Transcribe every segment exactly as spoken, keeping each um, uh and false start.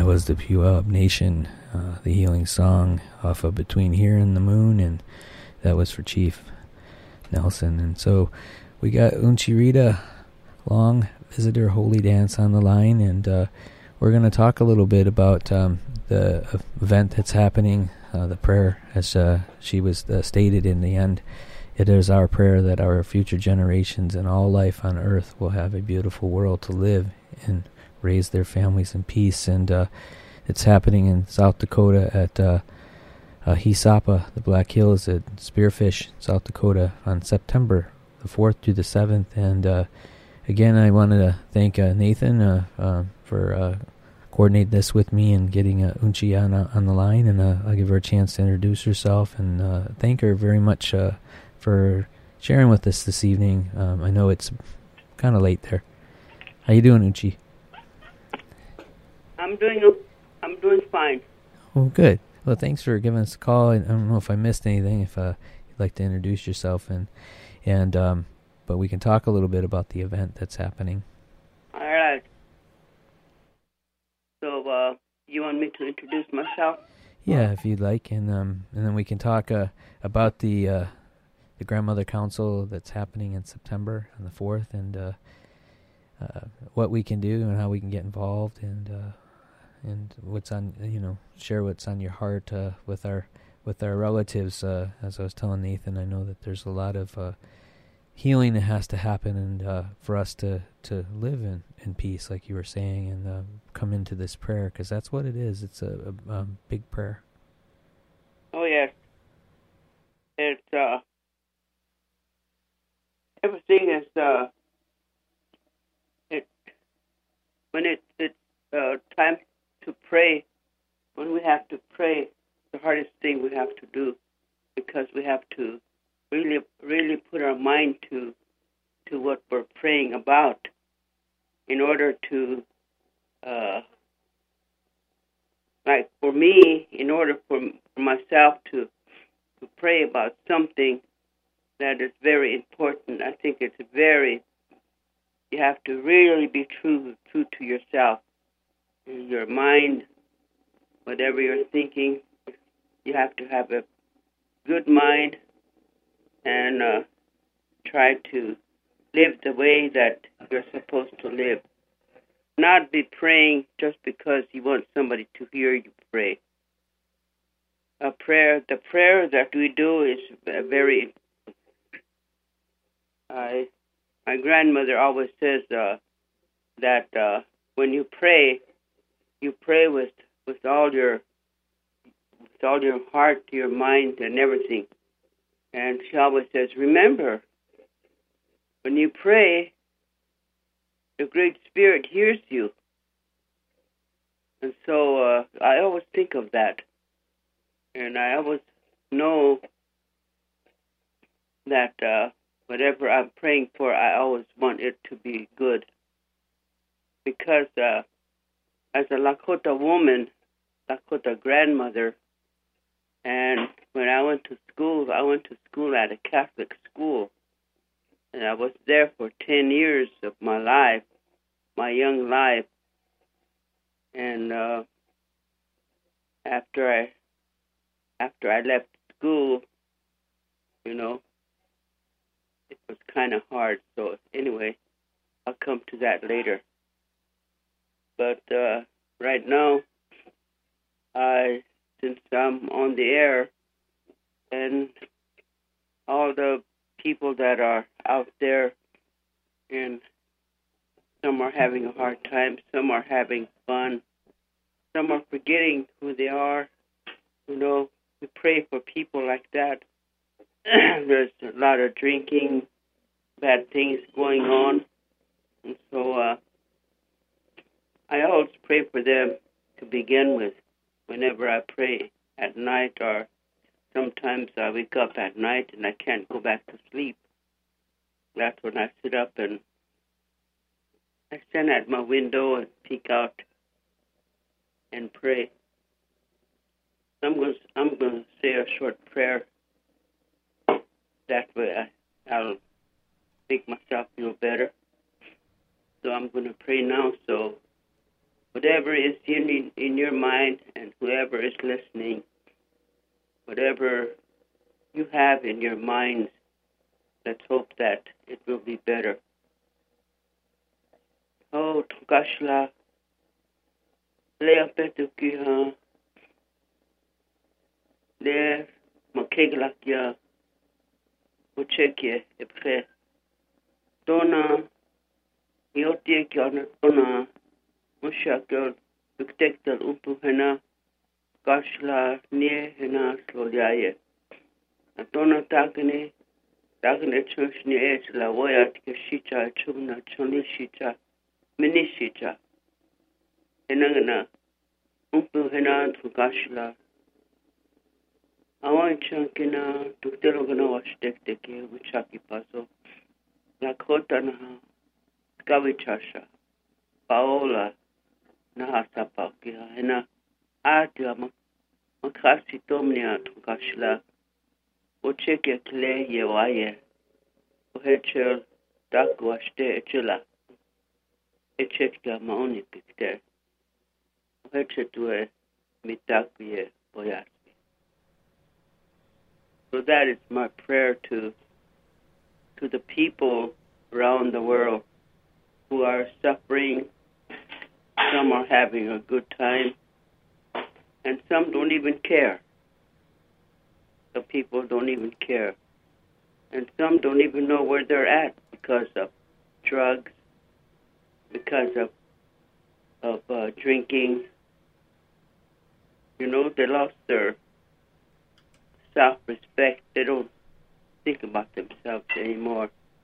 was the Puyallup Nation, uh, the healing song off of Between Here and the Moon, and that was for Chief Nelson. And so we got Unchirita Long, Visitor Holy Dance, on the line, and uh, we're going to talk a little bit about um, the event that's happening, uh, the prayer, as uh, she was uh, stated in the end. It is our prayer that our future generations and all life on earth will have a beautiful world to live and raise their families in peace. And uh, it's happening in South Dakota at uh, uh, Hisapa, the Black Hills at Spearfish, South Dakota, on September the fourth through the seventh. And uh, again, I wanted to thank uh, Nathan uh, uh, for uh, coordinating this with me and getting uh, Unchi on, uh, on the line. And uh, I'll give her a chance to introduce herself and uh, thank her very much uh, for sharing with us this evening. Um, I know it's kind of late there. How you doing, Unchi? I'm doing I'm doing fine. Oh, good. Well, thanks for giving us a call. I don't know if I missed anything. If uh, you'd like to introduce yourself, and and um, but we can talk a little bit about the event that's happening. All right. So, uh, you want me to introduce myself? Yeah, if you'd like, and um, and then we can talk uh, about the. Uh, the Grandmother Council that's happening in September on the fourth, and uh, uh, what we can do and how we can get involved, and uh, and what's on, you know, share what's on your heart uh, with our with our relatives. Uh, as I was telling Nathan, I know that there's a lot of uh, healing that has to happen, and uh, for us to, to live in, in peace, like you were saying, and uh, come into this prayer, because that's what it is. It's a, a, a big prayer. Oh, yes. It's, uh, everything is, uh, it, when it, it's uh, time to pray, when we have to pray, the hardest thing we have to do, because we have to really, really put our mind to, to what we're praying about in order to, uh, like for me, in order for, for myself to, to pray about something that is very important. I think it's very, you have to really be true true to yourself, your mind, whatever you're thinking. You have to have a good mind and uh, try to live the way that you're supposed to live. Not be praying just because you want somebody to hear you pray. A prayer, the prayer that we do is very I, my grandmother always says uh, that uh, when you pray, you pray with, with all your with all your heart, your mind, and everything. And she always says, remember, when you pray, the Great Spirit hears you. And so uh, I always think of that, and I always know that. Uh, Whatever I'm praying for, I always want it to be good. Because uh, as a Lakota woman, Lakota grandmother, and when I went to school, I went to school at a Catholic school. And I was there for ten years of my life, my young life. And uh, after I after I left school, you know, it was kind of hard. So anyway, I'll come to that later. But uh, right now, I since I'm on the air, and all the people that are out there, and some are having a hard time, some are having fun, some are forgetting who they are. You know, we pray for people like that. There's a lot of drinking, bad things going on. And so uh, I always pray for them to begin with whenever I pray at night, or sometimes I wake up at night and I can't go back to sleep. That's when I sit up and I stand at my window and peek out and pray. I'm going to, I'm going to say a short prayer. That way I, I'll make myself feel better. So I'm going to pray now. So whatever is in, in your mind and whoever is listening, whatever you have in your mind, let's hope that it will be better. Oh, Tukashla, Lea Petukiha, Lea Makeglakia, Ucheke, Epre, Dona, Yotie Kiana Dona, Mushakil, Uktektal Upuhena, Kashla, Nie Hena, Slodiaye. Dona Takane, Takane Churchni Edge, La Wayat, Kishicha, Chumna, Chonishicha, Minishicha, Henangana, Upuhena, Tukashla. I want Chankina, Tuktelogana, Washteke, Wichaki Paso, Lakotana, Skavichasha, Paola, Nahasapakia, Hena, Atia, Makasi Tomnia, Tukashla, Ucheke Kle, Yewaye, Uhechel, Dakwashte, Echila, Echeka, Maoni Picter, Uhechetue, Mitakuye, Boyas. So that is my prayer to to the people around the world who are suffering. Some are having a good time, and some don't even care. The people don't even care. And some don't even know where they're at because of drugs, because of, of uh, drinking. You know, they lost their self-respect. They don't think about themselves anymore.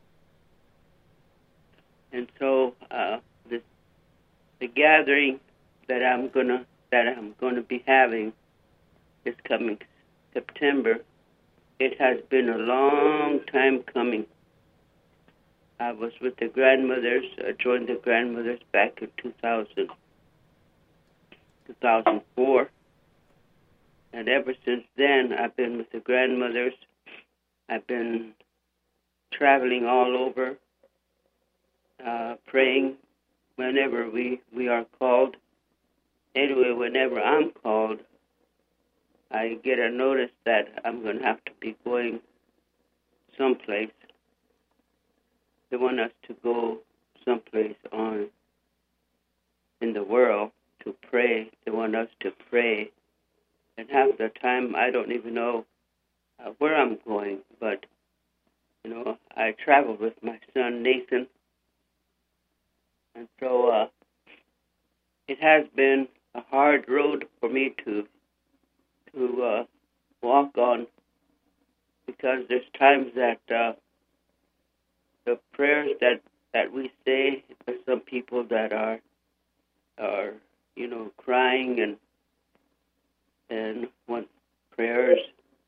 And so uh, this, the gathering that I'm gonna that I'm gonna be having this coming September, it has been a long time coming. I was with the grandmothers. I joined the grandmothers back in two thousand, two thousand four. And ever since then, I've been with the grandmothers. I've been traveling all over, uh, praying whenever we, we are called. Anyway, whenever I'm called, I get a notice that I'm going to have to be going someplace. They want us to go someplace on in the world to pray. They want us to pray. And half the time, I don't even know uh, where I'm going. But, you know, I travel with my son, Nathan. And so uh, it has been a hard road for me to to uh, walk on, because there's times that uh, the prayers that, that we say, there's some people that are, are you know, crying and and want prayers.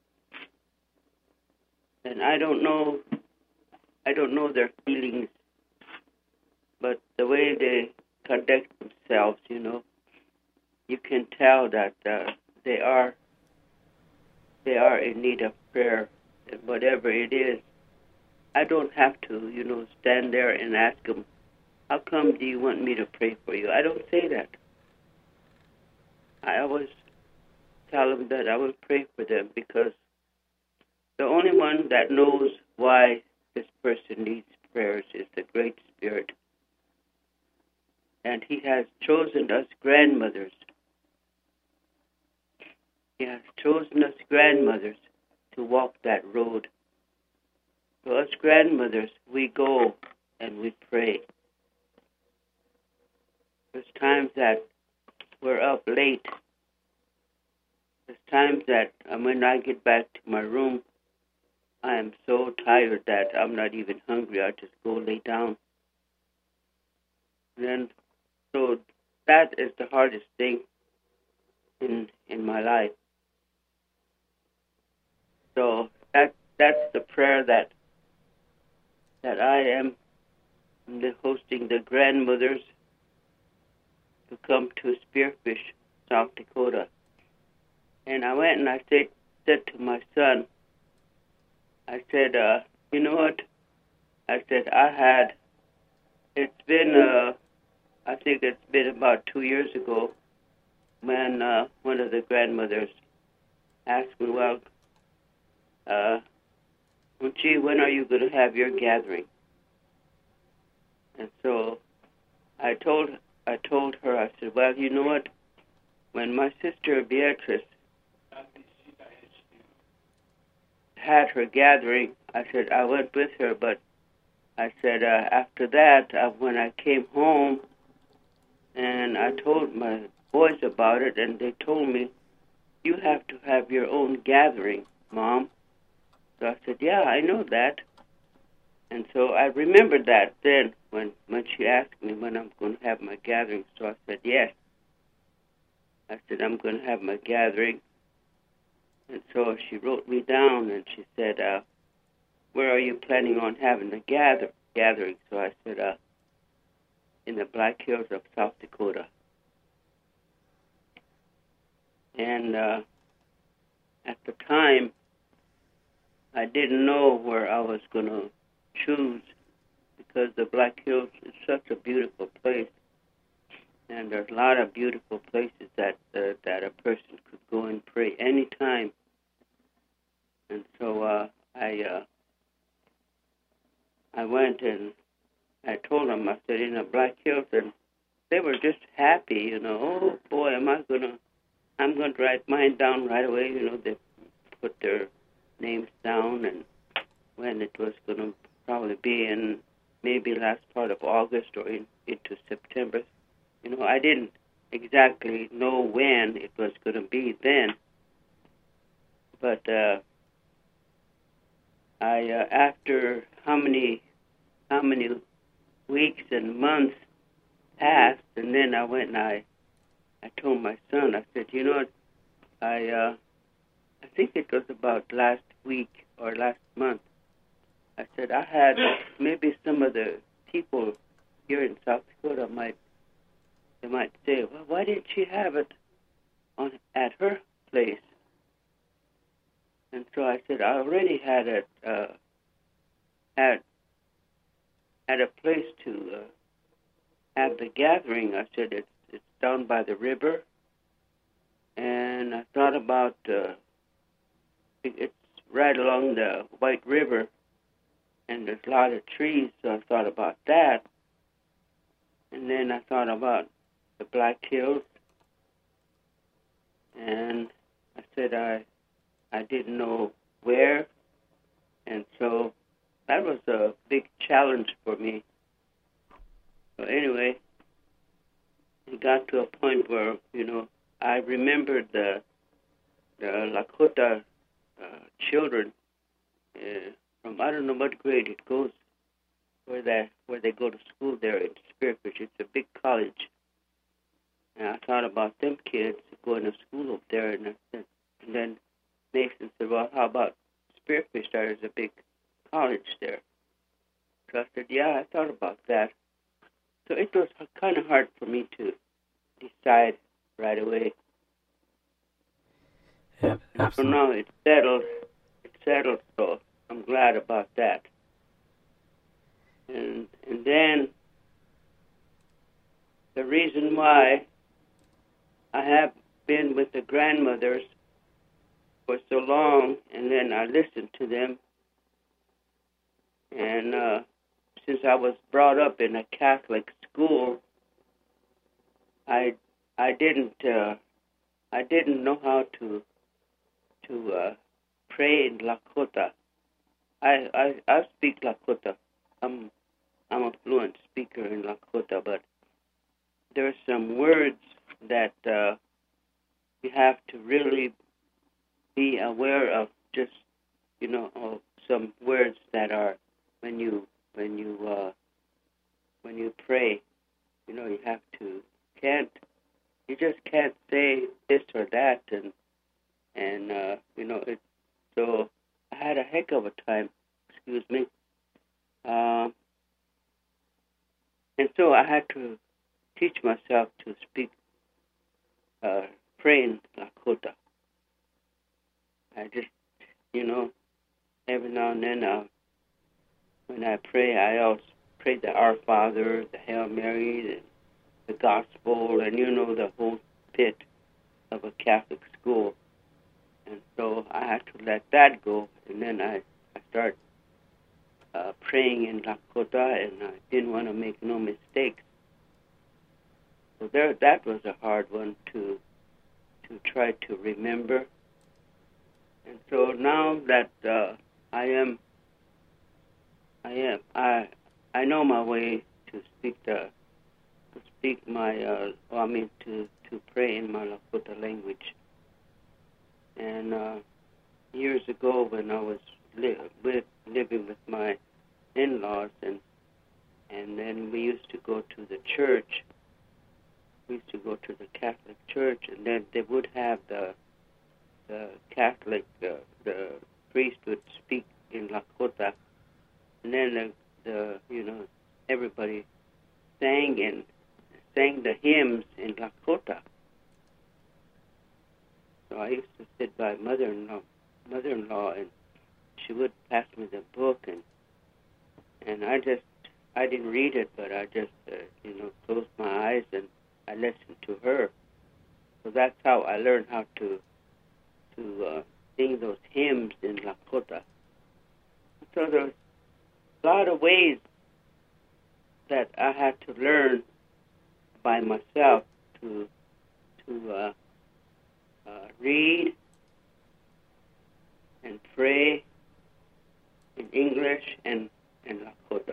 And I don't know, I don't know their feelings, but the way they conduct themselves, you know, you can tell that uh, they are, they are in need of prayer, and whatever it is. I don't have to, you know, stand there and ask them, how come do you want me to pray for you? I don't say that. I always tell them that I will pray for them, because the only one that knows why this person needs prayers is the Great Spirit. And He has chosen us grandmothers. He has chosen us grandmothers to walk that road. So us grandmothers, we go and we pray. There's times that we're up late. There's times that um, when I get back to my room, I am so tired that I'm not even hungry. I just go lay down. And then, so that is the hardest thing in in my life. So that that's the prayer that that I am hosting the grandmothers to come to Spearfish, South Dakota. And I went and I said, said to my son, I said, uh, you know what? I said, I had, it's been uh, I think it's been about two years ago when uh, one of the grandmothers asked me, well, uh, gee, when are you going to have your gathering? And so I told I told her, I said, well, you know what? When my sister Beatrice had her gathering, I said, I went with her, but I said, uh, after that, uh, when I came home and I told my boys about it, and they told me, you have to have your own gathering, Mom. So I said, yeah, I know that. And so I remembered that then when, when she asked me when I'm going to have my gathering. So I said, yes. I said, I'm going to have my gathering. And so she wrote me down and she said, uh, where are you planning on having the gather gathering? So I said, uh, in the Black Hills of South Dakota. And uh, at the time, I didn't know where I was going to choose because the Black Hills is such a beautiful place. And there's a lot of beautiful places that uh, that a person could go and pray anytime. And so uh, I uh, I went and I told them, I said, in the Black Hills, and they were just happy, you know. Oh boy, am I gonna? I'm gonna write mine down right away. You know, they put their names down, and when it was gonna probably be in maybe last part of August or in, into September. You know, I didn't exactly know when it was going to be then, but uh, I uh, after how many how many weeks and months passed, and then I went and I I told my son, I said, you know what, I uh, I think it was about last week or last month. I said I had maybe some of the people here in South Dakota might. They might say, well, why didn't she have it on at her place? And so I said, I already had it, uh, had had a place to uh, have the gathering. I said, it's, it's down by the river. And I thought about, uh, it's right along the White River, and there's a lot of trees, so I thought about that. And then I thought about the Black Hills, and I said I I didn't know where, and so that was a big challenge for me. So anyway, it got to a point where, you know, I remembered the the Lakota uh, children uh, from I don't know what grade it goes, where they where they go to school there in Spearfish. It's a big college. And I thought about them kids going to school up there, and, I said, and then Mason said, well, how about Spearfish? There's a big college there. So I said, yeah, I thought about that. So it was kind of hard for me to decide right away. Yeah, and for now, it's settled. It's settled, so I'm glad about that. And and then the reason why I have been with the grandmothers for so long, and then I listened to them. And uh, since I was brought up in a Catholic school, I I didn't uh, I didn't know how to to uh, pray in Lakota. I, I I speak Lakota. I'm I'm a fluent speaker in Lakota, but there are some words that uh, you have to really be aware of. Just, you know, of some words that are when you when you uh, when you pray, you know, you have to can't you just can't say this or that, and and uh, you know it. So I had a heck of a time. Excuse me. Uh, and so I had to teach myself to speak, uh, pray in Lakota. I just, you know, every now and then, uh, when I pray, I also pray the Our Father, the Hail Mary, the gospel and, you know, the whole bit of a Catholic school. And so I had to let that go. And then I, I started uh, praying in Lakota, and I didn't want to make no mistakes. So there, that was a hard one to to try to remember. And so now that uh, I am, I am, I, I know my way to speak the, to speak my, uh, well, I mean to, to pray in my Lakota language. And uh, years ago, when I was li- with, living with my in-laws, and and then we used to go to the church. We used to go to the Catholic church, and then they would have the the Catholic, uh, the priest would speak in Lakota, and then the, the you know everybody sang and sang the hymns in Lakota. So I used to sit by mother-in-law, mother-in-law, and she would pass me the book, and and I just I didn't read it, but I just uh, you know closed my eyes and I listened to her. So that's how I learned how to to uh, sing those hymns in Lakota. So there's a lot of ways that I had to learn by myself to to uh, uh, read and pray in English and in Lakota.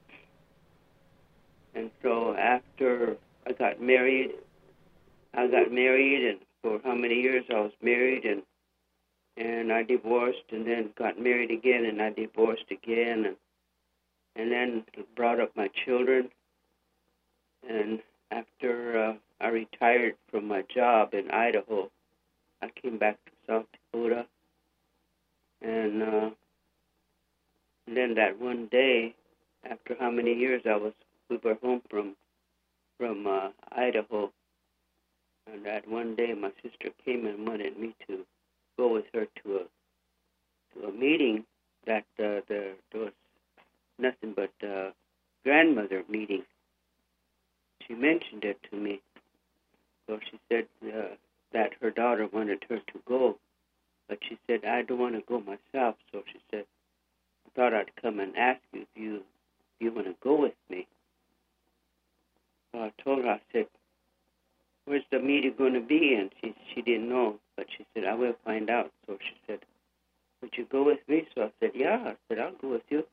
And so after I got married, I got married, and for how many years I was married, and and I divorced, and then got married again, and I divorced again, and and then brought up my children. And after uh, I retired from my job in Idaho, I came back to South Dakota, and, uh, and then that one day, after how many years I was, we were home from from uh, Idaho, and that one day my sister came and wanted me to go with her to a to a meeting that uh, there, there was nothing but uh, grandmother meeting. She mentioned it to me. So she said uh, that her daughter wanted her to go, but she said, I don't want to go myself. So she said, I thought I'd come and ask you if you, if you want to go with me. So I told her, I said, where's the meeting going to be? And she she didn't know, but she said, I will find out. So she said, would you go with me? So I said, yeah. I said, I'll go with you.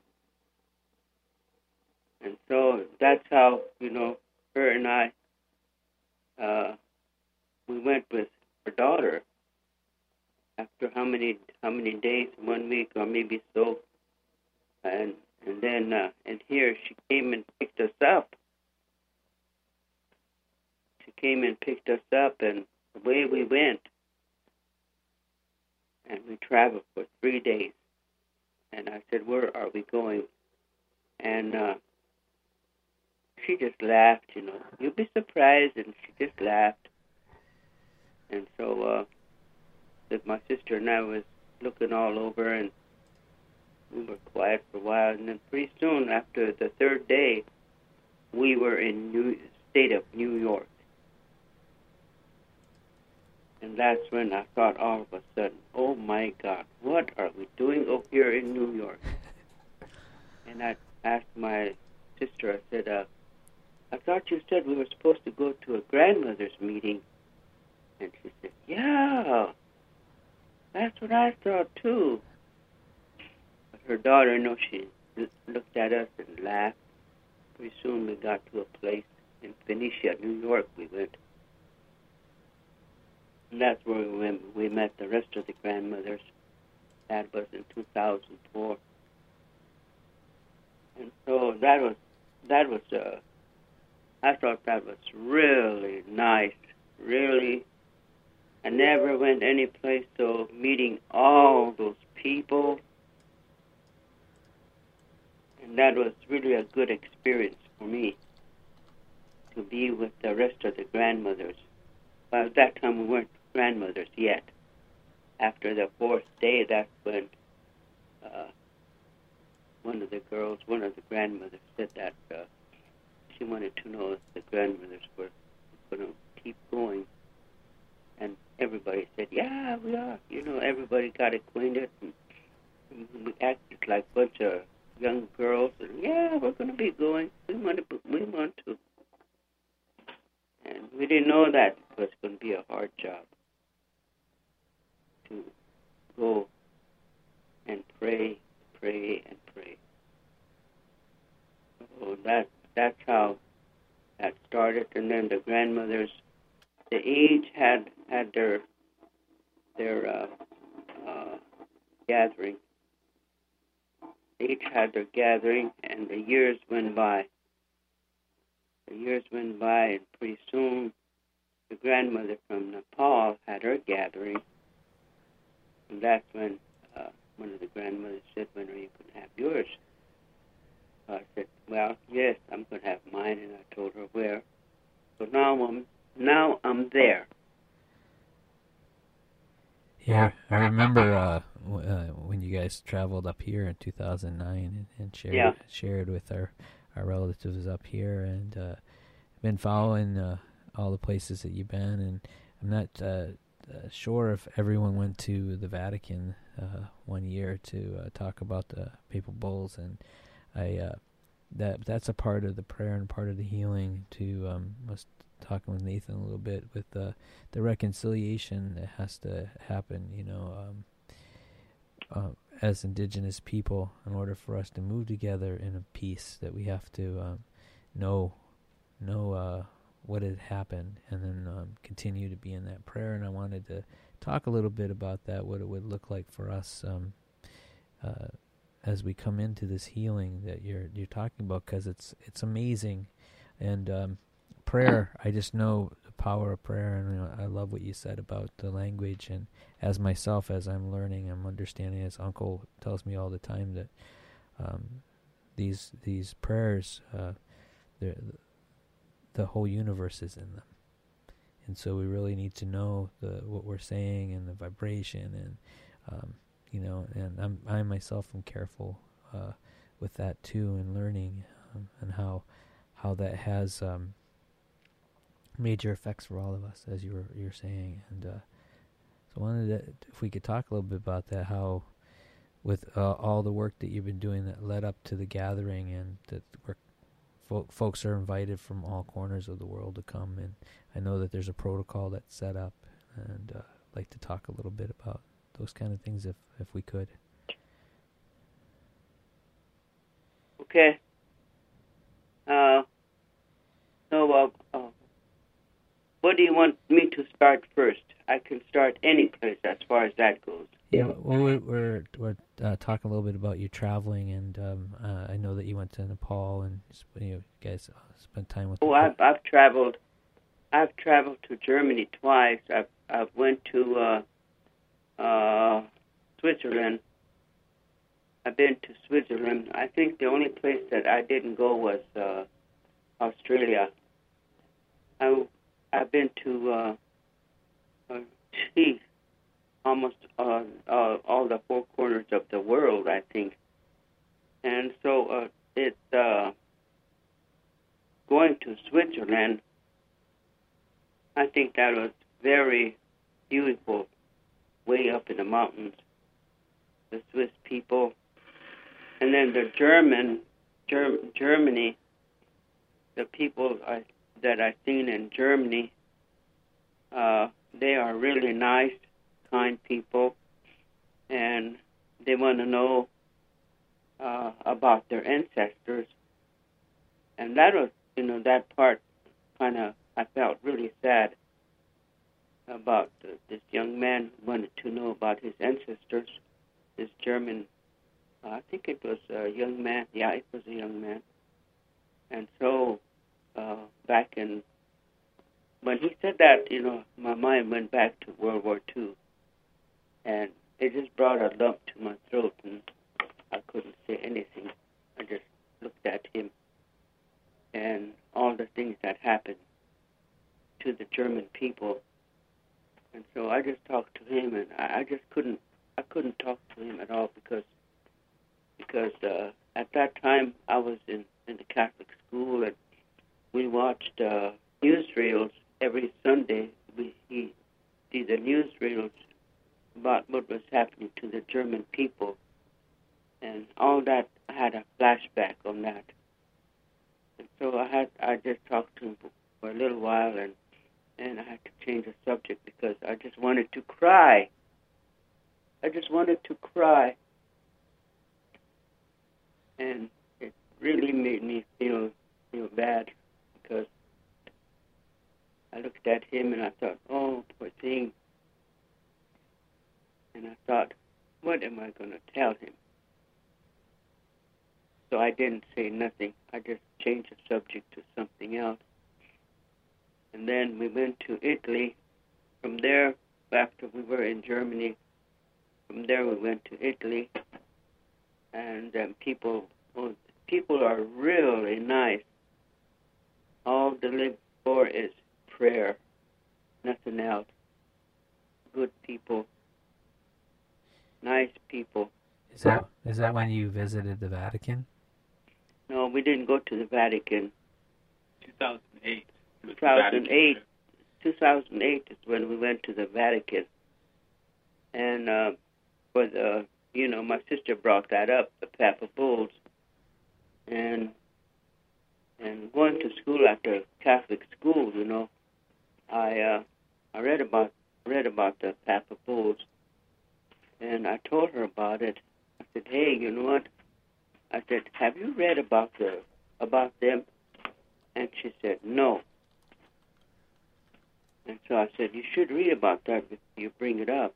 And so that's how, you know, her and I, uh, we went with her daughter after how many how many days, one week or maybe so. And and then uh, and here she came and picked us up. She came and picked us up, and away we went. And we traveled for three days. And I said, where are we going? And uh, she just laughed, you know. You'll be surprised. And she just laughed. And so uh, that my sister and I was looking all over, and we were quiet for a while. And then pretty soon, after the third day, we were in New state of New York. And that's when I thought all of a sudden, oh my God, what are we doing over here in New York? And I asked my sister, I said, uh, I thought you said we were supposed to go to a grandmother's meeting. And she said, yeah, that's what I thought too. But her daughter, you know, she looked at us and laughed. Pretty soon we got to a place in Phoenicia, New York, we went. And that's where we, went, we met the rest of the grandmothers. That was in two thousand four. And so that was, that was, uh, I thought that was really nice, really. I never went any place, so meeting all those people, and that was really a good experience for me, to be with the rest of the grandmothers. But at that time, we weren't grandmothers yet. After the fourth day, that's when uh, one of the girls, one of the grandmothers said that uh, she wanted to know if the grandmothers were going to keep going. And everybody said, yeah, we are. You know, everybody got acquainted, and, and we acted like a bunch of young girls. And, yeah, we're going to be going. We want to. We want to. And we didn't know that it was going to be a hard job to go and pray, pray, and pray. So that that's how that started. And then the grandmothers, they each had had their their uh, uh, gathering. They each had their gathering, and the years went by. The years went by, and pretty soon, the grandmother from Nepal had her gathering. And that's when uh, one of the grandmothers said, when are you going to have yours? So I said, well, yes, I'm going to have mine, and I told her where. So now I'm, now I'm there. Yeah, I remember uh, w- uh, when you guys traveled up here in two thousand nine and, and shared Yeah. shared with our, our relatives up here, and uh, been following uh, all the places that you've been, and I'm not uh, uh, sure if everyone went to the Vatican uh, one year to uh, talk about the papal bulls, and I uh, that that's a part of the prayer and part of the healing. To um, I was talking with Nathan a little bit with the the reconciliation that has to happen. You know, um, uh, as Indigenous people, in order for us to move together in a peace, that we have to um, know know uh, what had happened, and then um, continue to be in that prayer. And I wanted to talk a little bit about that, what it would look like for us um, uh, as we come into this healing that you're you're talking about, because it's it's amazing. And um, prayer, I just know the power of prayer, and you know, I love what you said about the language. And as myself, as I'm learning, I'm understanding, as Uncle tells me all the time, that um, these these prayers, uh, the the whole universe is in them, and so we really need to know the what we're saying and the vibration, and um, you know, and I'm I myself am careful uh, with that too, and learning um, and how how that has um, major effects for all of us, as you were you're saying. And uh, so I wanted to, if we could talk a little bit about that, how with uh, all the work that you've been doing that led up to the gathering, and that we're, fo- folks are invited from all corners of the world to come, and I know that there's a protocol that's set up, and uh, I'd like to talk a little bit about those kind of things if, if we could. Okay. Uh, so, uh, uh, what do you want me to start first? I can start any place as far as that goes. Yeah, well, we're we're, we're uh, talking a little bit about you traveling, and um, uh, I know that you went to Nepal, and you know, guys uh, spent time with. Oh, I've I've traveled, I've traveled to Germany twice. I've I've went to uh, uh, Switzerland. I've been to Switzerland. I think the only place that I didn't go was uh, Australia. I I've been to uh, uh, geez, almost uh, uh, all the four corners of the world, I think. And so uh, it uh, going to Switzerland, I think that was very beautiful, way up in the mountains. The Swiss people, and then the German, Germ- Germany, the people I, that I've seen in Germany, uh, they are really nice, kind people, and they want to know uh, about their ancestors. And that was, you know, that part kind of, I felt really sad about uh, this young man who wanted to know about his ancestors, this German, uh, I think it was a young man, yeah, it was a young man. And so uh, back in, when he said that, you know, my mind went back to World War Two. And it just brought a lump to my throat, and I couldn't say anything. I just looked at him and all the things that happened to the German people. And so I just talked to him, and I, I just couldn't, I couldn't talk to him at all because, because uh, at that time I was in, in the Catholic school, and was happening to the German people. And all that, I had a flashback on that. And so I had, I just talked to him for a little while, and, and I had to change the subject because I just wanted to cry. I just wanted to cry. And it really made me feel, feel bad because I looked at him and I thought, oh, poor thing. And I thought, what am I going to tell him? So I didn't say nothing. I just changed the subject to something else. And then we went to Italy. From there, after we were in Germany, from there we went to Italy. And um, people, well, people are really nice. All they live for is prayer, nothing else. Good people, nice people. Is that is that when you visited the Vatican? No, we didn't go to the Vatican. two thousand eight. two thousand eight. two thousand eight is when we went to the Vatican. And uh, for the, you know, my sister brought that up, the Papa Bulls. And and going to school at the Catholic school, you know, I uh, I read about read about the Papa Bulls, and I told her about it. I said, hey, you know what? I said, have you read about the about them? And she said, no. And so I said, you should read about that if you bring it up.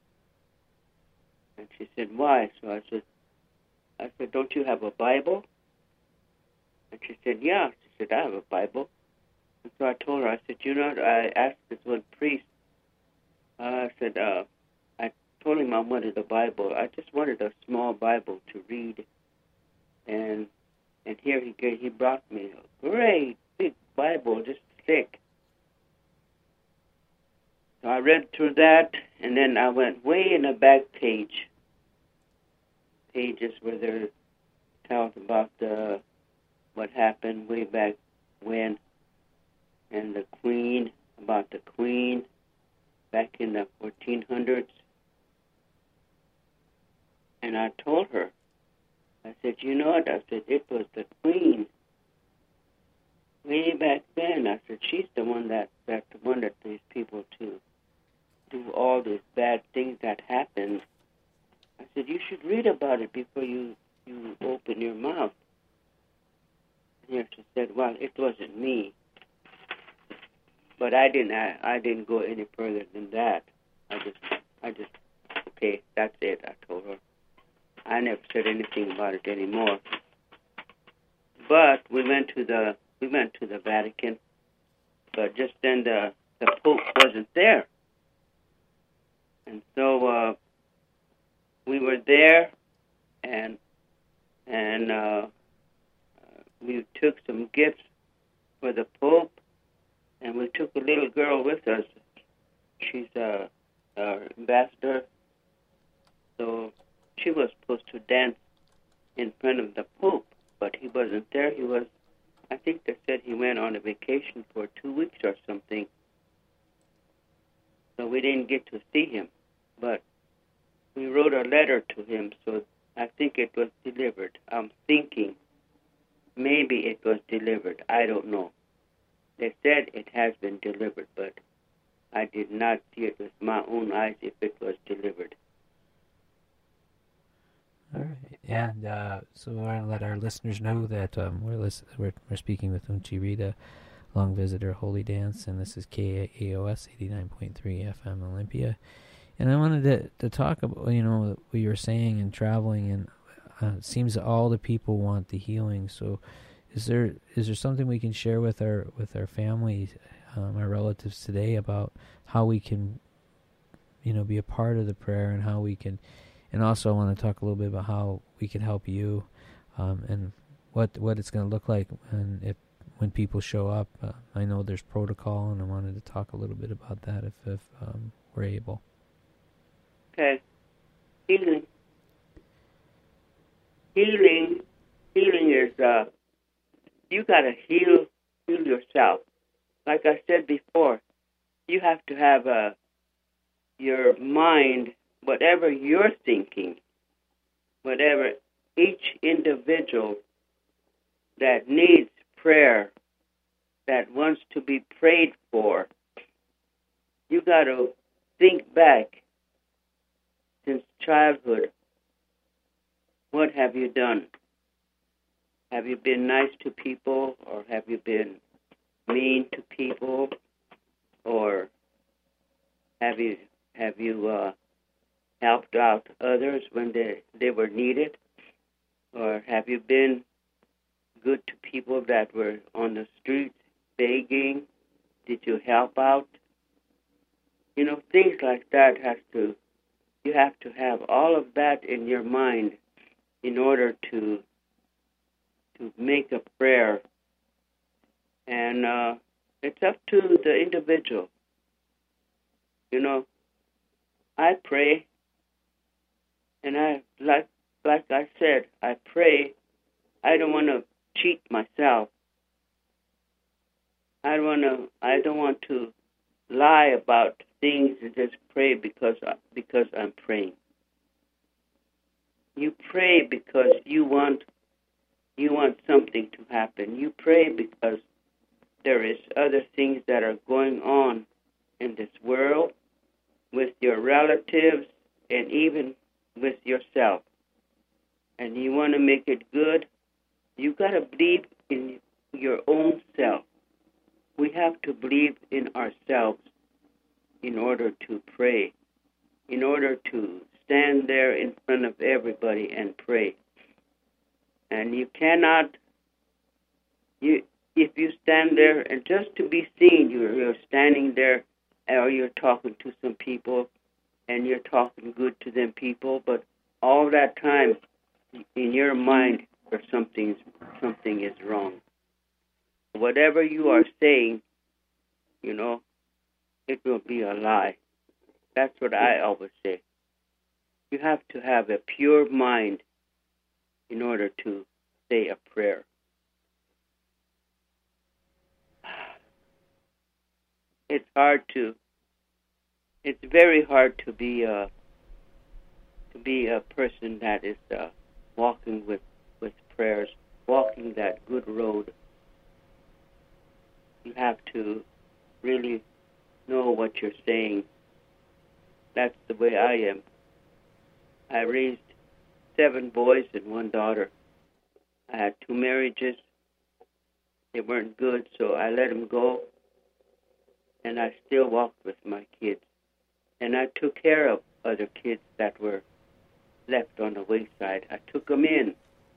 And she said, why? So I said, I said, don't you have a Bible? And she said, yeah. She said, I have a Bible. And so I told her, I said, you know what? I asked this one priest. Uh, I said, uh, I told him I wanted a Bible. I just wanted a small Bible to read. And and here he gave, he brought me a great big Bible, just thick. So I read through that, and then I went way in the back page. Pages where there tells about the what happened way back when, and the Queen, about the Queen back in the fourteen hundreds. And I told her, I said, you know what? I said, it was the Queen way back then. I said, she's the one that, that wanted these people to do all these bad things that happened. I said, you should read about it before you, you open your mouth. And she said, well, it wasn't me. But I didn't I, I didn't go any further than that. I just I just okay, that's it, I told her. I never said anything about it anymore. But we went to the we went to the Vatican, but just then the the Pope wasn't there. And so uh, we were there, and and uh, we took some gifts for the Pope, and we took a little girl with us. She's a, a ambassador, so she was supposed to dance in front of the Pope, but he wasn't there. He was, I think they said he went on a vacation for two weeks or something. So we didn't get to see him, but we wrote a letter to him, so I think it was delivered. I'm thinking maybe it was delivered. I don't know. They said it has been delivered, but I did not see it with my own eyes if it was delivered. All right, and uh, so I want to let our listeners know that um, we're, listen- we're we're speaking with Unchi Rita, long visitor, Holy Dance, and this is K A O S eighty-nine point three F M Olympia. And I wanted to, to talk about, you know, what you were saying and traveling, and uh, it seems that all the people want the healing. So, is there is there something we can share with our with our families, um, our relatives today about how we can, you know, be a part of the prayer, and how we can. And also, I want to talk a little bit about how we can help you, um, and what what it's going to look like, and if when people show up. Uh, I know there's protocol, and I wanted to talk a little bit about that if if um, we're able. Okay, healing, healing, healing is uh, you got to heal heal yourself. Like I said before, you have to have uh, your mind whatever you're thinking, whatever each individual that needs prayer, that wants to be prayed for, you got to think back since childhood. What have you done? Have you been nice to people, or have you been mean to people, or have you have you uh, helped out others when they, they were needed, or have you been good to people that were on the streets begging? Did you help out? You know, things like that has to. You have to have all of that in your mind in order to to make a prayer. And uh, it's up to the individual. You know, I pray, and I like like I said, I pray. I don't want to cheat myself. I don't want to. I don't want to lie about things and just pray because because I'm praying. You pray because you want you want something to happen. You pray because there is other things that are going on in this world with your relatives and even with yourself. And you want to make it good. You got to believe in your own self. We have to believe in ourselves in order to pray, in order to stand there in front of everybody and pray. And you cannot, you if you stand there and just to be seen, you're, you're standing there, or you're talking to some people, and you're talking good to them people, but all that time in your mind, there's something, something is wrong. Whatever you are saying, you know, it will be a lie. That's what I always say. You have to have a pure mind in order to say a prayer. It's hard to, it's very hard to be a, to be a person that is uh, walking with, with prayers, walking that good road. You have to really know what you're saying. That's the way I am. I raised seven boys and one daughter. I had two marriages. They weren't good, so I let them go. And I still walked with my kids. And I took care of other kids that were left on the wayside. I took them in.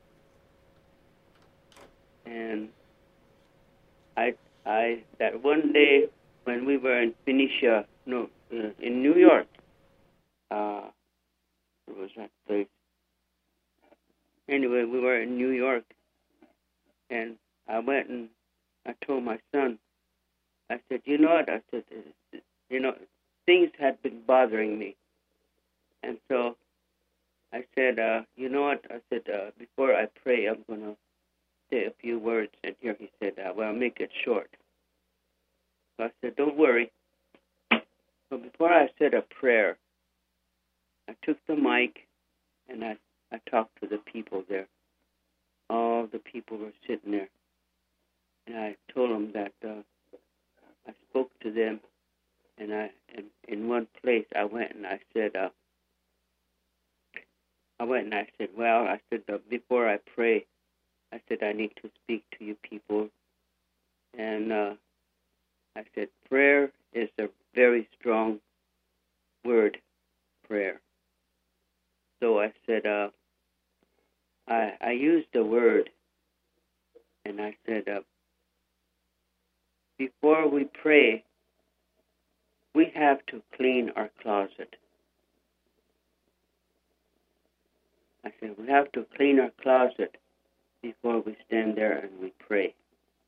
And I, I, that one day when we were in Phoenicia, no, uh, in New York, uh, where was that place? Anyway, we were in New York, and I went and I told my son, I said, you know what? I said, you know, things had been bothering me. And so I said, uh, you know what? I said, uh, before I pray, I'm going to say a few words. And here he said, uh, well, make it short. So I said, don't worry. So before I said a prayer, I took the mic and I, I talked to the people there. All the people were sitting there. And I told them that uh, I spoke to them, and I and in one place I went and I said, uh, I went and I said, well, I said, uh, before I pray, I said, I need to speak to you people. And uh, I said, prayer is a very strong word, prayer. So I said, uh, I, I used the word, and I said, uh, before we pray, we have to clean our closet. I said, we have to clean our closet before we stand there and we pray.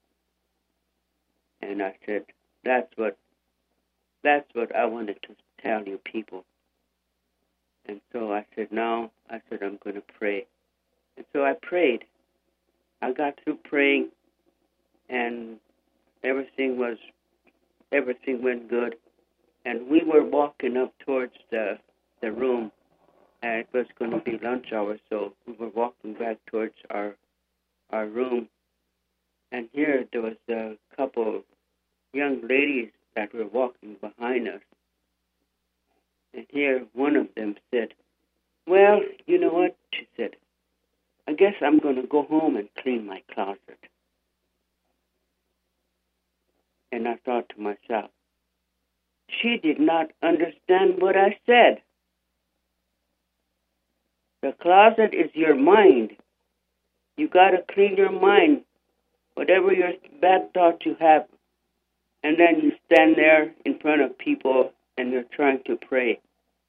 And I said, that's what, that's what I wanted to tell you people. And so I said, now, I said, I'm going to pray. And so I prayed. I got through praying, and everything was, everything went good. And we were walking up towards the the room, and it was going to be lunch hour, so we were walking back towards our our room. And here there was a couple young ladies that were walking behind us. And here one of them said, "Well, you know what?" she said, "I guess I'm going to go home and clean my closet." And I thought to myself, she did not understand what I said. The closet is your mind. You got to clean your mind, whatever your bad thoughts you have. And then you stand there in front of people and you're trying to pray,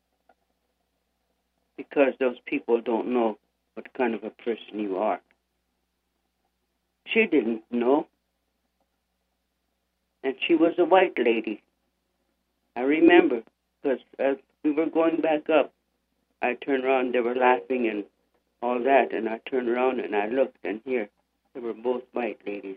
because those people don't know what kind of a person you are. She didn't know. And she was a white lady. I remember, because as we were going back up, I turned around, they were laughing and all that, and I turned around and I looked, and here, they were both white ladies.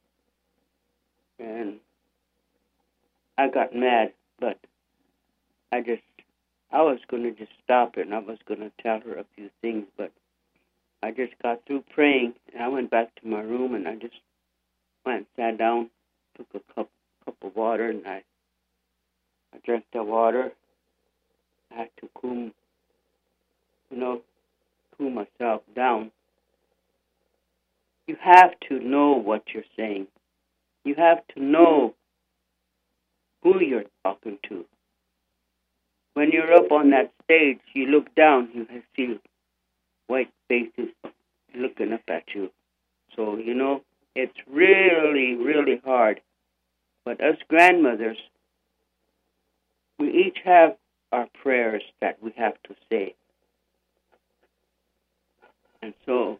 And I got mad, but I just, I was going to just stop it, and I was going to tell her a few things, but I just got through praying, and I went back to my room, and I just went and sat down, took a cup, cup of water, and I, I drank the water. I had to cool, you know, cool myself down. You have to know what you're saying. You have to know who you're talking to. When you're up on that stage, you look down, you see white faces looking up at you. So, you know, it's really, really hard. But us grandmothers, we each have our prayers that we have to say. And so,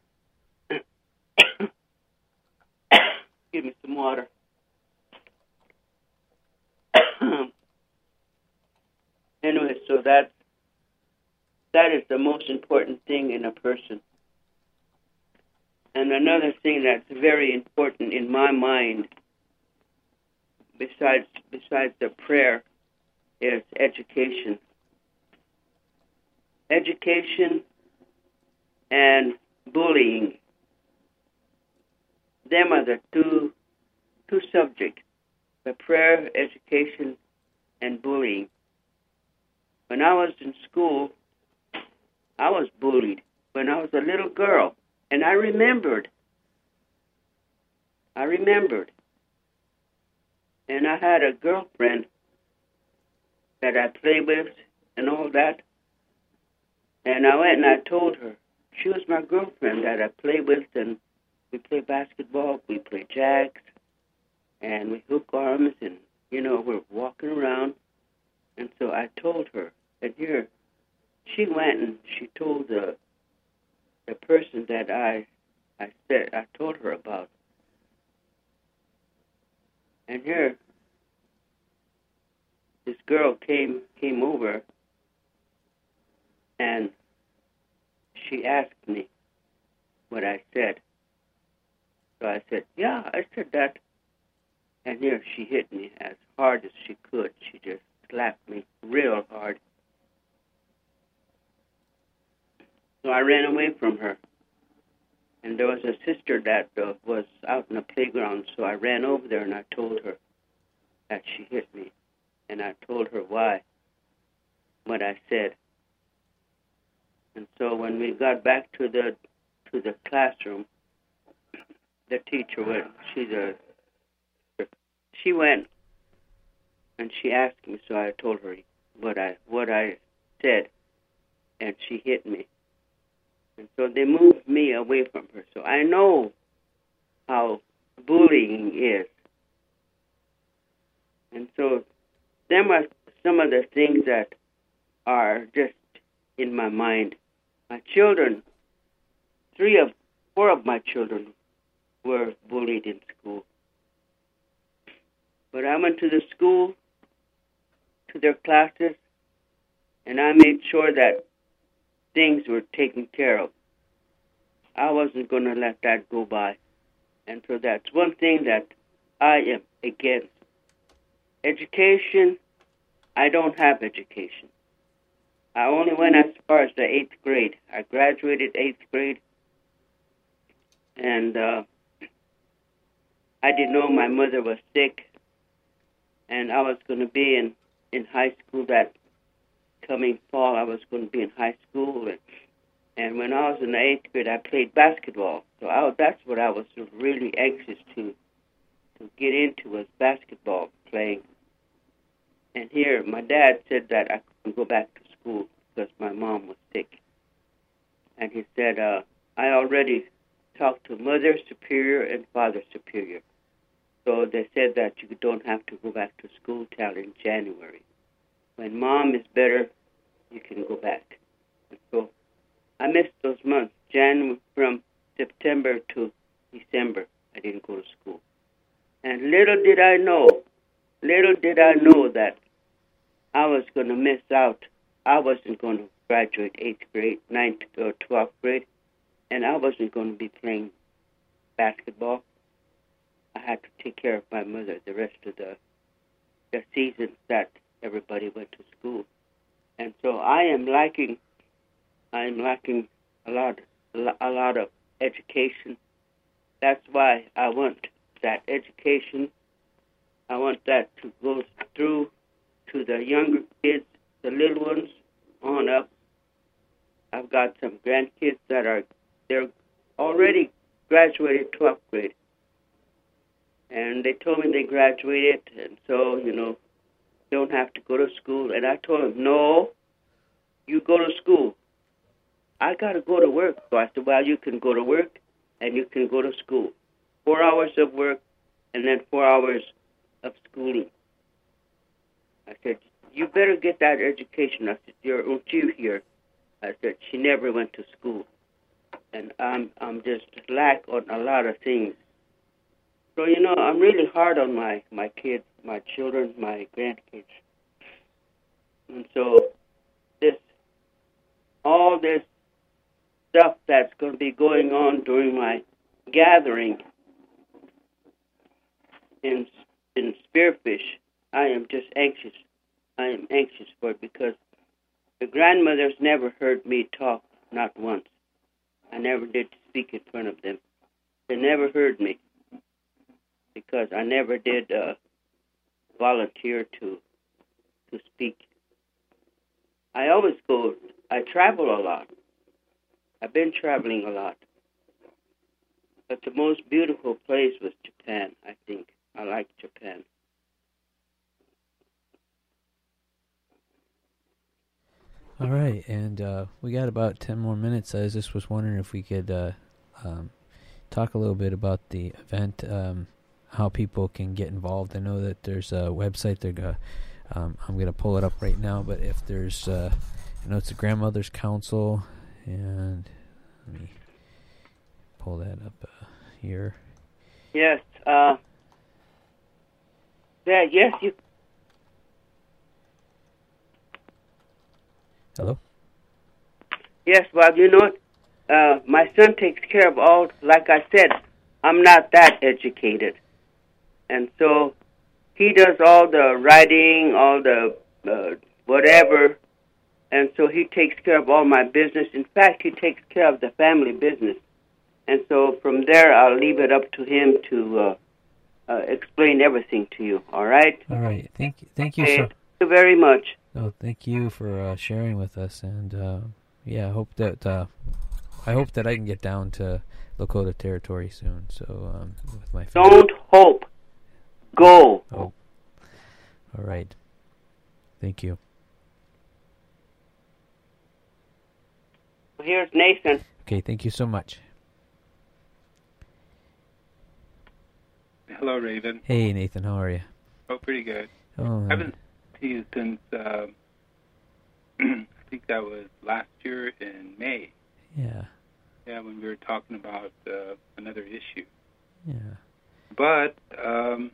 give me some water. Anyway, so that that is the most important thing in a person. And another thing that's very important in my mind, besides besides the prayer, is education. Education and bullying. Them are the two two subjects: the prayer, education, and bullying. When I was in school, I was bullied when I was a little girl. And I remembered. I remembered. And I had a girlfriend that I played with and all that. And I went and I told her. She was my girlfriend that I played with, and we played basketball, we played jacks, and we hook arms, and, you know, we're walking around. And so I told her, and here, she went and she told the the person that I I said I told her about. And here, this girl came came over, and she asked me what I said. So I said, yeah, I said that. And here she hit me as hard as she could. She just slapped me real hard. So I ran away from her. And there was a sister that uh, was out in the playground, so I ran over there and I told her that she hit me. And I told her why, what I said. And so when we got back to the to the classroom, the teacher went, she's a, she went and she asked me, so I told her what I what I said, and she hit me. And so they moved me away from her. So I know how bullying is. And so them are some of the things that are just in my mind. My children, three of, four of my children were bullied in school. But I went to the school, to their classes, and I made sure that things were taken care of. I wasn't going to let that go by. And so that's one thing that I am against. Education, I don't have education. I only went as far as the eighth grade. I graduated eighth grade, and uh, I didn't know my mother was sick, and I was going to be in, in high school that coming fall. I was going to be in high school, and, and when I was in the eighth grade, I played basketball. So I, that's what I was really anxious to to get into was basketball playing. And here, my dad said that I couldn't go back to school because my mom was sick. And he said, uh, I already talked to Mother Superior and Father Superior. So they said that you don't have to go back to school till in January. When Mom is better, you can go back. And so I missed those months, Jan from September to December. I didn't go to school. And little did I know, little did I know that I was going to miss out. I wasn't going to graduate eighth grade, ninth or twelfth grade, and I wasn't going to be playing basketball. I had to take care of my mother the rest of the the seasons that everybody went to school. And so I am lacking, I am lacking a lot, a lot of education. That's why I want that education. I want that to go through to the younger kids, the little ones, on up. I've got some grandkids that are, they're already graduated twelfth grade. And they told me they graduated, and so, you know, don't have to go to school. And I told them, no, you go to school. I got to go to work. So I said, well, you can go to work and you can go to school. Four hours of work and then four hours of schooling. I said, you better get that education. I said, your Unchi here. I said, she never went to school. And I'm I'm just lack on a lot of things. So, you know, I'm really hard on my, my kids, my children, my grandkids. And so this, all this stuff that's going to be going on during my gathering in in Spearfish, I am just anxious. I am anxious for it because the grandmothers never heard me talk, not once. I never did speak in front of them. They never heard me because I never did uh, volunteer to to speak. I always go, I travel a lot. I've been traveling a lot. But the most beautiful place was Japan, I think. I like Japan. All right, and uh, we got about ten more minutes. I just was wondering if we could uh, um, talk a little bit about the event, um, how people can get involved. I know that there's a website. They're gonna, um, I'm going to pull it up right now, but if there's, uh, I know it's the Grandmother's Council, and let me pull that up uh, here. Yes. Uh, yeah, yes, you... Hello? Yes, Bob, you know what? Uh, my son takes care of all, like I said, I'm not that educated. And so he does all the writing, all the uh, whatever, and so he takes care of all my business. In fact, he takes care of the family business. And so from there, I'll leave it up to him to uh, uh, explain everything to you, all right? All right. Thank you, thank you, Okay. so Thank you very much. Oh, thank you for uh, sharing with us, and uh, yeah, I hope that uh, I hope that I can get down to Lakota territory soon. So um, with my family. Don't hope. Go. Oh, all right. Thank you. Here's Nathan. Okay, thank you so much. Hello, Raven. Hey, Nathan, how are you? Oh, pretty good. Oh, I haven't seen you since, uh, I think that was last year in May. yeah, Yeah, when we were talking about uh, another issue. yeah. But um,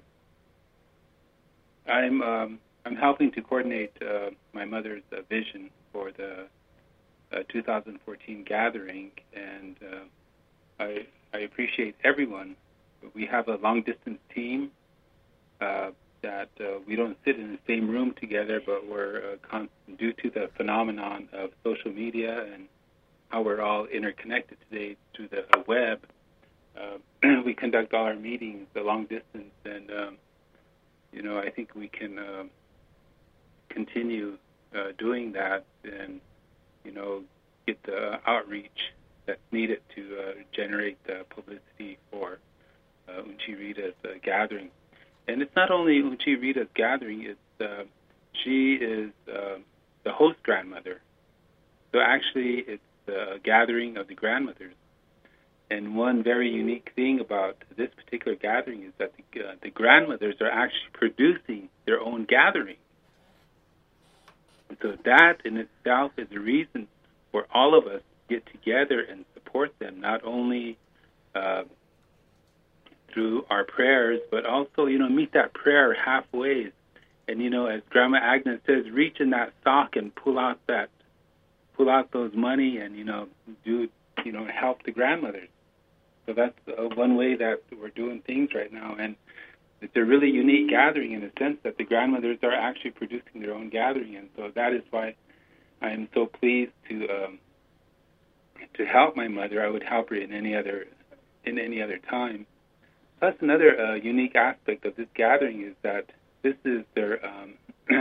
I'm um, I'm helping to coordinate uh, my mother's uh, vision for the uh, two thousand fourteen gathering, and uh, I I appreciate everyone. We have a long distance team. Uh, that uh, we don't sit in the same room together, but we're uh, con- due to the phenomenon of social media and how we're all interconnected today through the uh, web. Uh, we conduct all our meetings a long distance, and um, you know, I think we can uh, continue uh, doing that, and you know, get the outreach that's needed to uh, generate the publicity for uh, Unchi Rita's uh, gathering. And it's not only Unchi Rita's gathering; it's uh, she is uh, the host grandmother. So actually, it's the gathering of the grandmothers. And one very unique thing about this particular gathering is that the, uh, the grandmothers are actually producing their own gathering. And so that in itself is a reason for all of us to get together and support them, not only uh, through our prayers, but also, you know, meet that prayer halfway. And, you know, as Grandma Agnes says, reach in that sock and pull out that, pull out those money and, you know, do, you know, help the grandmothers. So that's uh, one way that we're doing things right now. And it's a really unique gathering in a sense that the grandmothers are actually producing their own gathering. And so that is why I am so pleased to um, to help my mother. I would help her in any other in any other time. Plus, another uh, unique aspect of this gathering is that this is their um,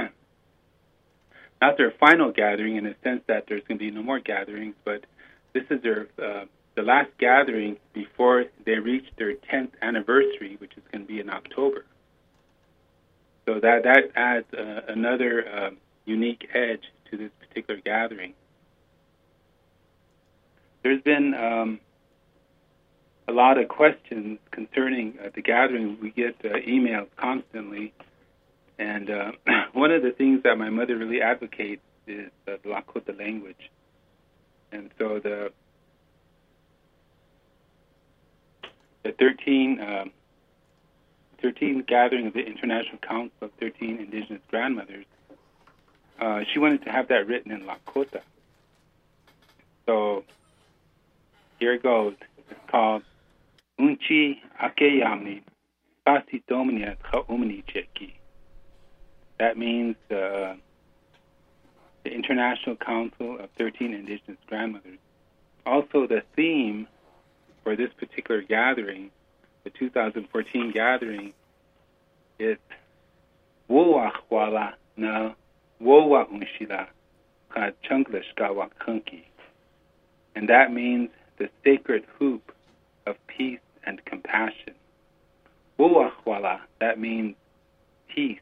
not their final gathering in the sense that there's going to be no more gatherings, but this is their uh, the last gathering before they reach their tenth anniversary, which is going to be in October. So that that adds uh, another uh, unique edge to this particular gathering. There's been um, a lot of questions concerning uh, the gathering. We get uh, emails constantly, and uh, one of the things that my mother really advocates is uh, the Lakota language. And so the the thirteen, um, thirteen gathering of the International Council of thirteen Indigenous Grandmothers, uh, she wanted to have that written in Lakota. So here it goes. It's called Unchi Akeyamni Pasi Dominiat Umni Cheki. That means uh, the International Council of thirteen Indigenous Grandmothers. Also, the theme for this particular gathering, the two thousand fourteen gathering, is Wowahwala na Wowa Unshila Ka Chunglishkawa Kunki. And that means the sacred hoop of peace and compassion. Wowahwala, that means peace.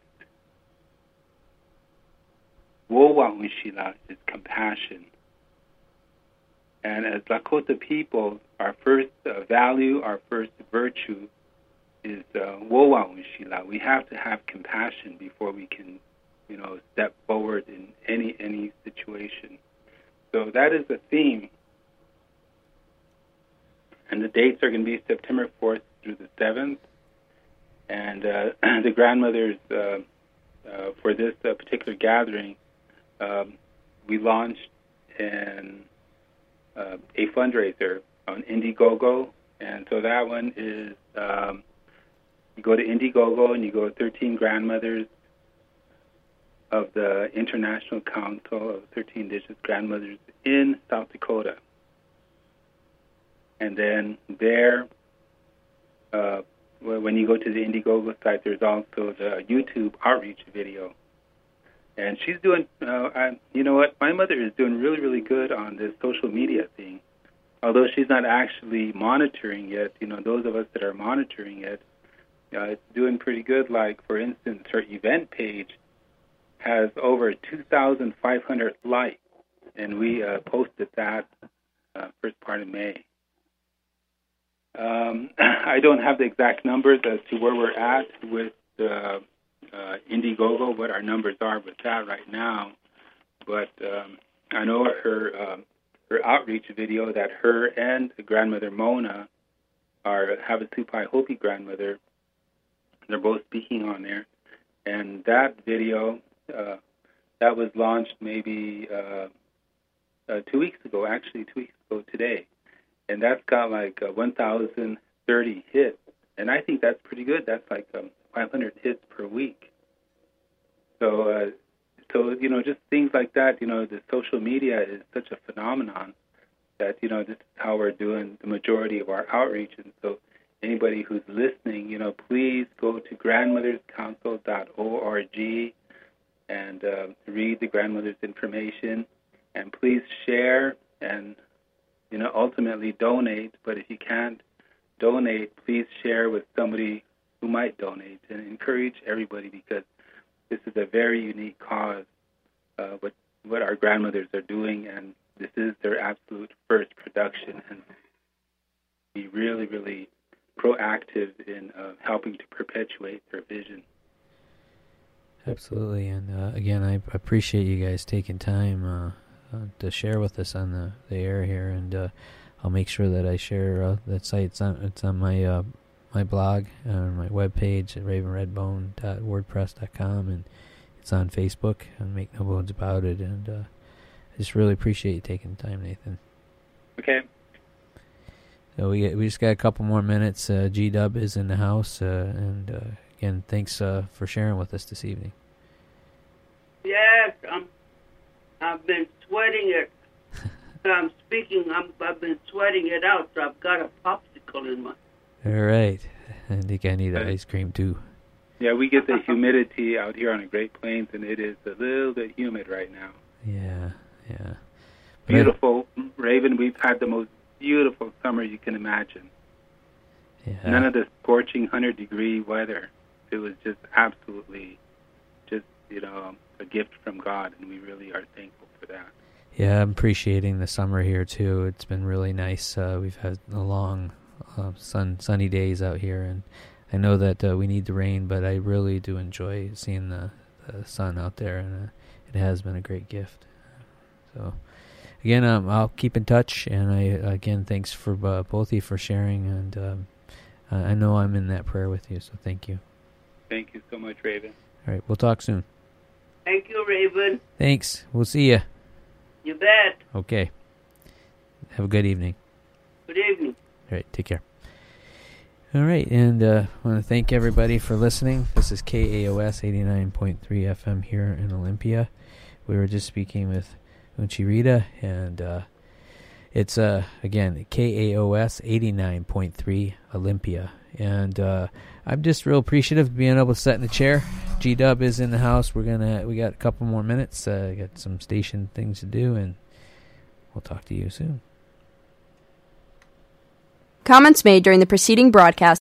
Wowa Unshila is compassion. And as Lakota people, our first uh, value, our first virtue is wowa uh, unshila. We have to have compassion before we can, you know, step forward in any any situation. So that is the theme. And the dates are going to be September fourth through the seventh. And uh, the grandmothers, uh, uh, for this uh, particular gathering, um, we launched an Uh, a fundraiser on Indiegogo, and so that one is um, you go to Indiegogo and you go thirteen grandmothers of the International Council of thirteen Indigenous Grandmothers in South Dakota, and then there, uh, when you go to the Indiegogo site, there's also the YouTube outreach video. And she's doing, uh, I, you know what, my mother is doing really, really good on this social media thing. Although she's not actually monitoring it, you know, those of us that are monitoring it, uh, it's doing pretty good. Like, for instance, her event page has over two thousand five hundred likes, and we uh, posted that uh, first part of May. Um, I don't have the exact numbers as to where we're at with the Uh, Indiegogo, what our numbers are with that right now, but um, I know her um, her outreach video that her and grandmother Mona, our Havasupai Hopi grandmother, they're both speaking on there, and that video uh, that was launched maybe uh, uh, two weeks ago, actually two weeks ago today, and that's got like uh, one thousand thirty hits, and I think that's pretty good. That's like um, five hundred hits per week. So, uh, so you know, just things like that. You know, the social media is such a phenomenon that, you know, this is how we're doing the majority of our outreach. And so anybody who's listening, you know, please go to grandmothers council dot org and uh, read the grandmother's information, and please share and, you know, ultimately donate. But if you can't donate, please share with somebody who might donate, and encourage everybody, because this is a very unique cause, uh, what, what our grandmothers are doing, and this is their absolute first production, and be really, really proactive in uh, helping to perpetuate their vision. Absolutely, and uh, again, I appreciate you guys taking time uh, uh, to share with us on the, the air here, and uh, I'll make sure that I share uh, that site. It's on, it's on my uh, my blog, uh, my webpage at raven redbone dot wordpress dot com, and it's on Facebook, and make no bones about it, and uh, I just really appreciate you taking the time, Nathan. Okay. So we we just got a couple more minutes. Uh, G-Dub is in the house, uh, and uh, again, thanks uh, for sharing with us this evening. Yes, I'm, I've been sweating it. I'm speaking, I'm, I've been sweating it out, so I've got a popsicle in my... All right. I think I need ice cream, too. Yeah, we get the humidity out here on the Great Plains, and it is a little bit humid right now. Yeah, yeah. But beautiful. I, Raven, we've had the most beautiful summer you can imagine. Yeah. None of the scorching one hundred degree weather. It was just absolutely just, you know, a gift from God, and we really are thankful for that. Yeah, I'm appreciating the summer here, too. It's been really nice. Uh, we've had a long uh, sun, sunny days out here, and I know that uh, we need the rain, but I really do enjoy seeing the, the sun out there, and uh, it has been a great gift. So, again, um, I'll keep in touch, and I again, thanks for uh, both of you for sharing, and um, I know I'm in that prayer with you, so thank you. Thank you so much, Raven. All right, we'll talk soon. Thank you, Raven. Thanks. We'll see you. You bet. Okay. Have a good evening. Good evening. All right, take care. All right, and uh, I want to thank everybody for listening. This is K A O S eighty-nine point three F M here in Olympia. We were just speaking with Unchi Rita, and uh, it's, uh, again, K A O S eighty-nine point three Olympia. And uh, I'm just real appreciative of being able to sit in the chair. G-Dub is in the house. We're gonna we got a couple more minutes. Uh, got some station things to do, and we'll talk to you soon. Comments made during the preceding broadcast